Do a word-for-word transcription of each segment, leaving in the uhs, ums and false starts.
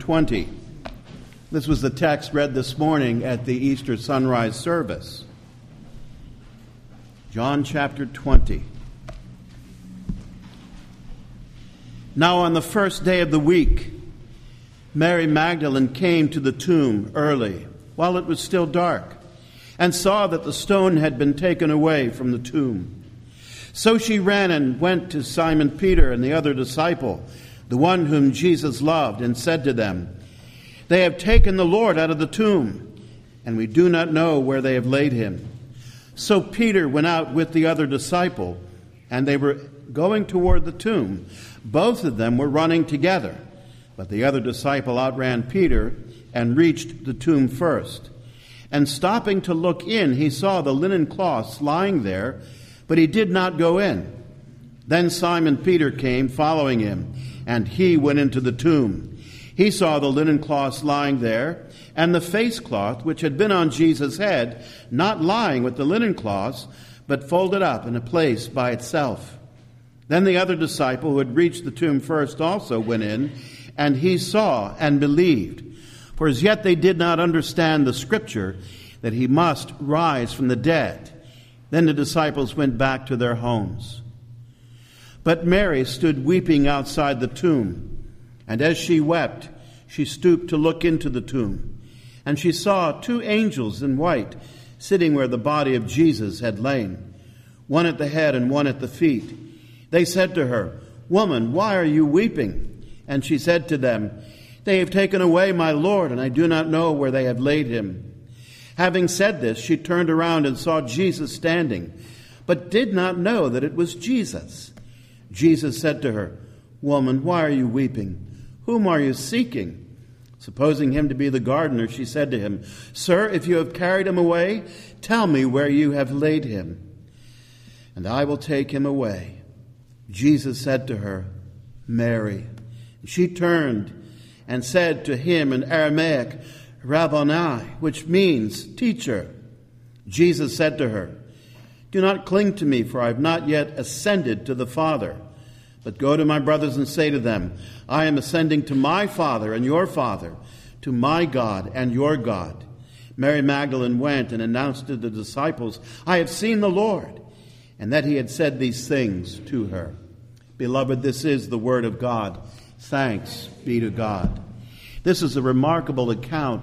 twenty. This was the text read this morning at the Easter sunrise service. John chapter twenty. Now on the first day of the week, Mary Magdalene came to the tomb early, while it was still dark, and saw that the stone had been taken away from the tomb. So she ran and went to Simon Peter and the other disciple, the one whom Jesus loved, and said to them, "They have taken the Lord out of the tomb, and we do not know where they have laid him." So Peter went out with the other disciple, and they were going toward the tomb. Both of them were running together, but the other disciple outran Peter and reached the tomb first. And stopping to look in, he saw the linen cloths lying there, but he did not go in. Then Simon Peter came, following him, and he went into the tomb. He saw the linen cloths lying there, and the face cloth which had been on Jesus' head, not lying with the linen cloths, but folded up in a place by itself. Then the other disciple who had reached the tomb first also went in, and he saw and believed. For as yet they did not understand the scripture that he must rise from the dead. Then the disciples went back to their homes. But Mary stood weeping outside the tomb. And as she wept, she stooped to look into the tomb. And she saw two angels in white sitting where the body of Jesus had lain, one at the head and one at the feet. They said to her, "Woman, why are you weeping?" And she said to them, "They have taken away my Lord, and I do not know where they have laid him." Having said this, she turned around and saw Jesus standing, but did not know that it was Jesus. Jesus said to her, "Woman, why are you weeping? Whom are you seeking?" Supposing him to be the gardener, she said to him, "Sir, if you have carried him away, tell me where you have laid him, and I will take him away." Jesus said to her, "Mary." She turned and said to him in Aramaic, "Rabboni," which means teacher. Jesus said to her, "Do not cling to me, for I have not yet ascended to the Father. But go to my brothers and say to them, I am ascending to my Father and your Father, to my God and your God." Mary Magdalene went and announced to the disciples, "I have seen the Lord," and that he had said these things to her. Beloved, this is the word of God. Thanks be to God. This is a remarkable account.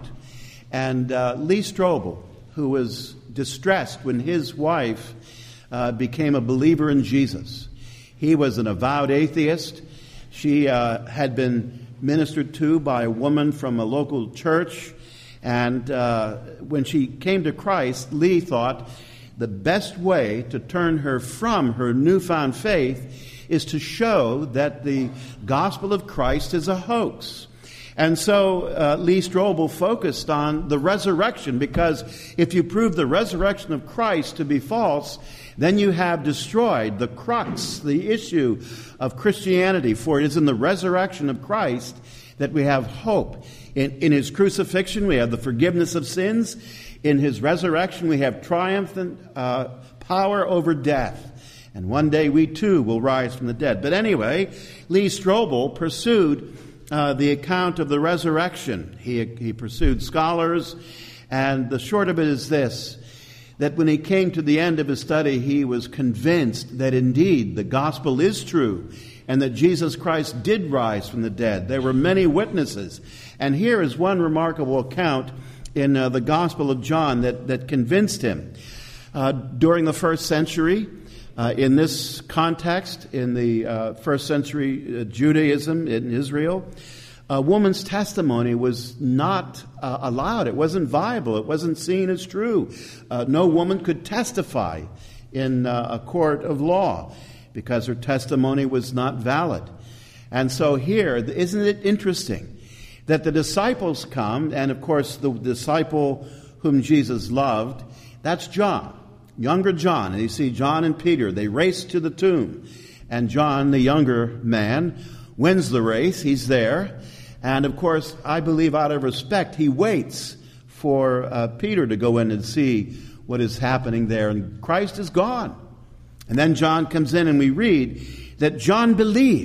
And uh, Lee Strobel, who was distressed when his wife uh, became a believer in Jesus. He was an avowed atheist. She uh, had been ministered to by a woman from a local church. And uh, when she came to Christ, Lee thought the best way to turn her from her newfound faith is to show that the gospel of Christ is a hoax. And so uh, Lee Strobel focused on the resurrection, because if you prove the resurrection of Christ to be false, then you have destroyed the crux, the issue of Christianity. For it is in the resurrection of Christ that we have hope. In, in his crucifixion, we have the forgiveness of sins. In his resurrection, we have triumphant uh, power over death. And one day we too will rise from the dead. But anyway, Lee Strobel pursued uh, the account of the resurrection. He, he pursued scholars. And the short of it is this, that when he came to the end of his study, he was convinced that indeed the gospel is true and that Jesus Christ did rise from the dead. There were many witnesses. And here is one remarkable account in uh, the Gospel of John that, that convinced him. Uh, during the first century, uh, in this context, in the uh, first century uh, Judaism in Israel, a woman's testimony was not uh, allowed. It wasn't viable. It wasn't seen as true. Uh, no woman could testify in uh, a court of law because her testimony was not valid. And so here, isn't it interesting that the disciples come, and of course the disciple whom Jesus loved, that's John, younger John. And you see John and Peter, they race to the tomb. And John, the younger man, wins the race. He's there. And of course, I believe out of respect, he waits for uh, Peter to go in and see what is happening there. And Christ is gone. And then John comes in and we read that John believed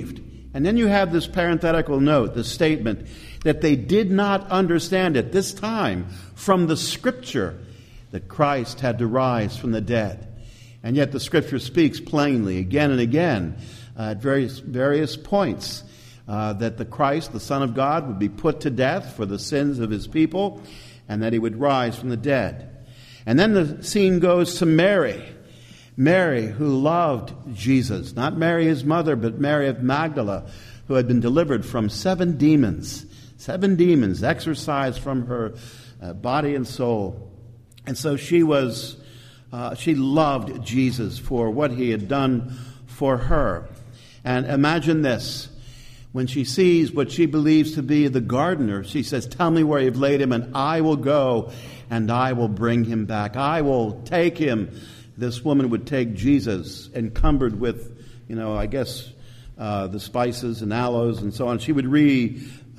And then you have this parenthetical note, the statement, that they did not understand at this time from the Scripture that Christ had to rise from the dead. And yet the Scripture speaks plainly again and again uh, at various, various points uh, that the Christ, the Son of God, would be put to death for the sins of his people and that he would rise from the dead. And then the scene goes to Mary. Mary, who loved Jesus, not Mary his mother, but Mary of Magdala, who had been delivered from seven demons, seven demons exorcised from her uh, body and soul. And so she was, uh, she loved Jesus for what he had done for her. And imagine this, when she sees what she believes to be the gardener, she says, "Tell me where you've laid him, and I will go, and I will bring him back. I will take him." This woman would take Jesus, encumbered with, you know, I guess, uh, the spices and aloes and so on. She would re-bind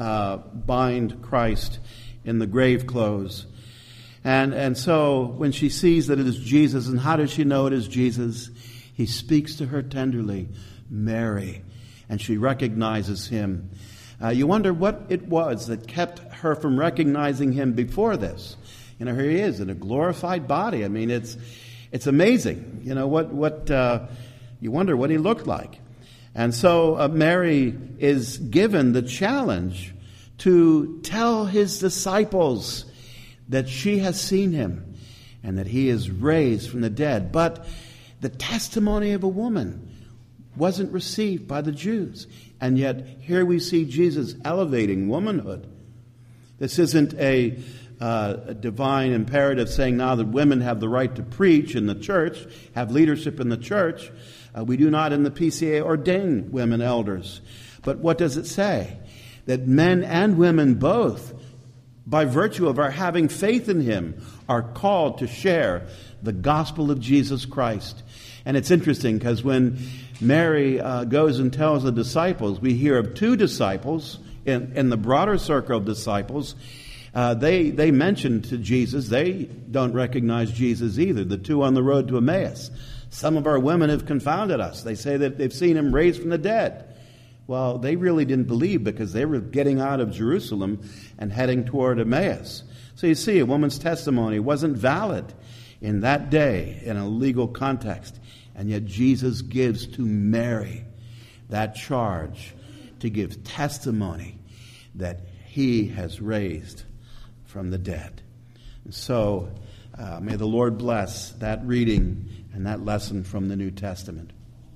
uh, Christ in the grave clothes. And, and so when she sees that it is Jesus, and how does she know it is Jesus? He speaks to her tenderly, "Mary," and she recognizes him. Uh, you wonder what it was that kept her from recognizing him before this. You know, here he is in a glorified body. I mean, it's... It's amazing, you know, what, what uh, you wonder what he looked like. And so uh, Mary is given the challenge to tell his disciples that she has seen him and that he is raised from the dead. But the testimony of a woman wasn't received by the Jews. And yet here we see Jesus elevating womanhood. This isn't a... Uh, a divine imperative saying now that women have the right to preach in the church, have leadership in the church. Uh, we do not in the P C A ordain women elders. But what does it say? That men and women both, by virtue of our having faith in him, are called to share the gospel of Jesus Christ. And it's interesting because when Mary uh, goes and tells the disciples, we hear of two disciples in, in the broader circle of disciples. Uh, they they mentioned to Jesus, they don't recognize Jesus either, the two on the road to Emmaus. Some of our women have confounded us. They say that they've seen him raised from the dead. Well, they really didn't believe because they were getting out of Jerusalem and heading toward Emmaus. So you see, a woman's testimony wasn't valid in that day in a legal context. And yet Jesus gives to Mary that charge to give testimony that he has raised from the dead. And so uh, may the Lord bless that reading and that lesson from the New Testament.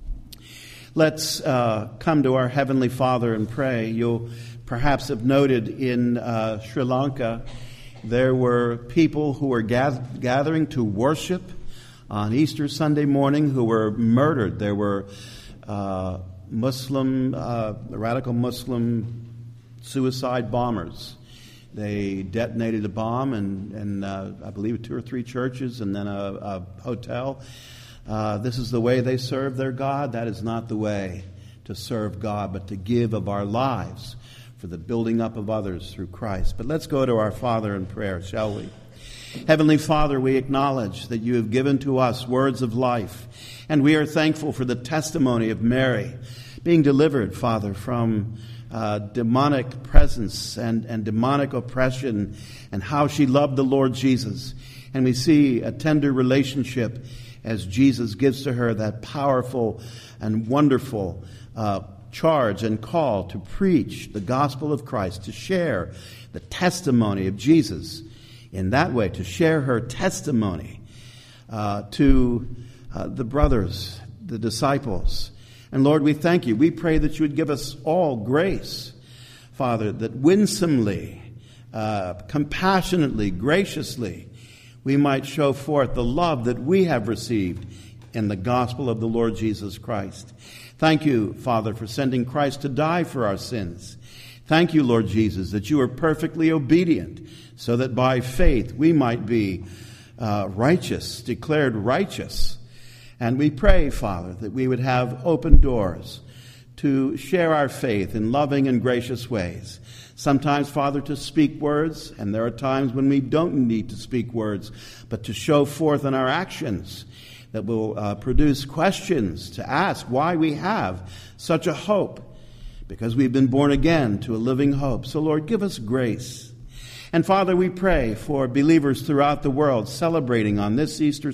Let's uh, come to our Heavenly Father and pray. You'll perhaps have noted in uh, Sri Lanka there were people who were gath- gathering to worship on Easter Sunday morning who were murdered. There were uh, Muslim, uh, radical Muslim suicide bombers. They detonated a bomb in, in uh, I believe, two or three churches and then a, a hotel. Uh, this is the way they serve their God. That is not the way to serve God, but to give of our lives for the building up of others through Christ. But let's go to our Father in prayer, shall we? Heavenly Father, we acknowledge that you have given to us words of life, and we are thankful for the testimony of Mary being delivered, Father, from Uh, demonic presence and, and demonic oppression, and how she loved the Lord Jesus. And we see a tender relationship as Jesus gives to her that powerful and wonderful uh, charge and call to preach the gospel of Christ, to share the testimony of Jesus in that way, to share her testimony uh, to uh, the brothers, the disciples. And Lord, we thank you. We pray that you would give us all grace, Father, that winsomely, uh, compassionately, graciously, we might show forth the love that we have received in the gospel of the Lord Jesus Christ. Thank you, Father, for sending Christ to die for our sins. Thank you, Lord Jesus, that you are perfectly obedient, so that by faith we might be uh, righteous, declared righteous. And we pray, Father, that we would have open doors to share our faith in loving and gracious ways. Sometimes, Father, to speak words, and there are times when we don't need to speak words, but to show forth in our actions that will uh, produce questions to ask why we have such a hope. because we've been born again to a living hope. So, Lord, give us grace. And, Father, we pray for believers throughout the world celebrating on this Easter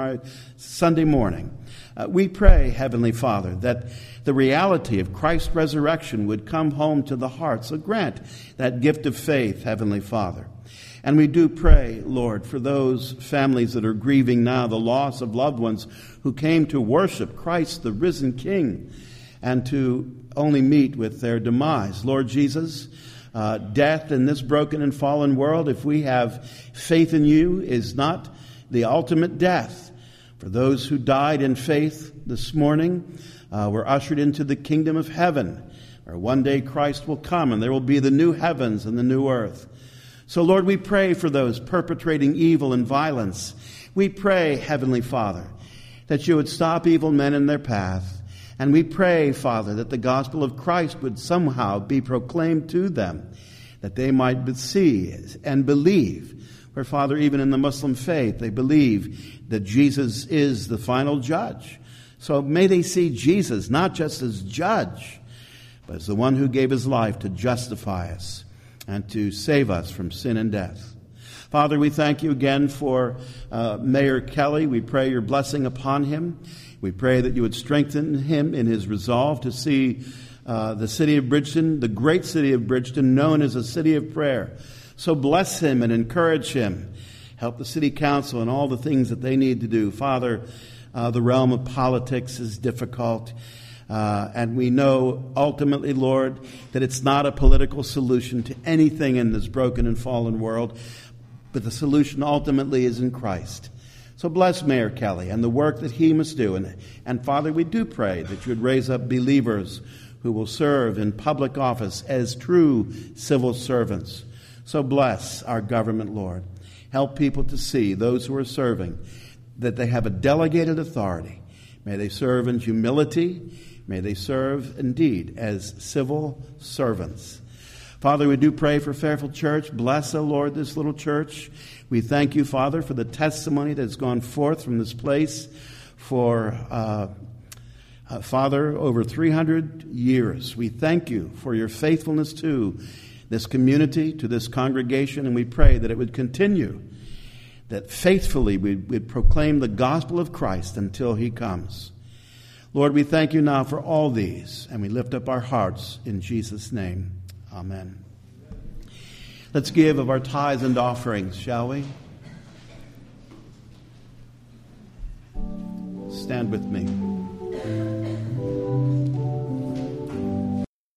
Sunday morning. Uh, we pray, Heavenly Father, that the reality of Christ's resurrection would come home to the heart. So grant that gift of faith, Heavenly Father. And we do pray, Lord, for those families that are grieving now the loss of loved ones who came to worship Christ, the risen King, and to only meet with their demise. Lord Jesus, uh, death in this broken and fallen world, if we have faith in you, is not the ultimate death. For those who died in faith this morning uh, were ushered into the kingdom of heaven, where one day Christ will come and there will be the new heavens and the new earth. So, Lord, we pray for those perpetrating evil and violence. We pray, Heavenly Father, that you would stop evil men in their path. And we pray, Father, that the gospel of Christ would somehow be proclaimed to them, that they might see and believe. For, Father, even in the Muslim faith, they believe that Jesus is the final judge. So may they see Jesus not just as judge, but as the one who gave his life to justify us and to save us from sin and death. Father, we thank you again for uh, Mayor Kelly. We pray your blessing upon him. We pray that you would strengthen him in his resolve to see uh, the city of Bridgeton, the great city of Bridgeton, known as a city of prayer. So bless him and encourage him. Help the city council and all the things that they need to do. Father, uh, the realm of politics is difficult. Uh, and we know ultimately, Lord, that it's not a political solution to anything in this broken and fallen world, but the solution ultimately is in Christ. So bless Mayor Kelly and the work that he must do. And, and Father, we do pray that you would raise up believers who will serve in public office as true civil servants. So bless our government, Lord. Help people to see, those who are serving, that they have a delegated authority. May they serve in humility. May they serve, indeed, as civil servants. Father, we do pray for Fairfield Church. Bless, O Lord, this little church. We thank you, Father, for the testimony that has gone forth from this place for, uh, uh, Father, over three hundred years. We thank you for your faithfulness to this community, to this congregation, and we pray that it would continue, that faithfully we would proclaim the gospel of Christ until he comes. Lord, we thank you now for all these, and we lift up our hearts in Jesus' name. Amen. Let's give of our tithes and offerings, shall we? Stand with me.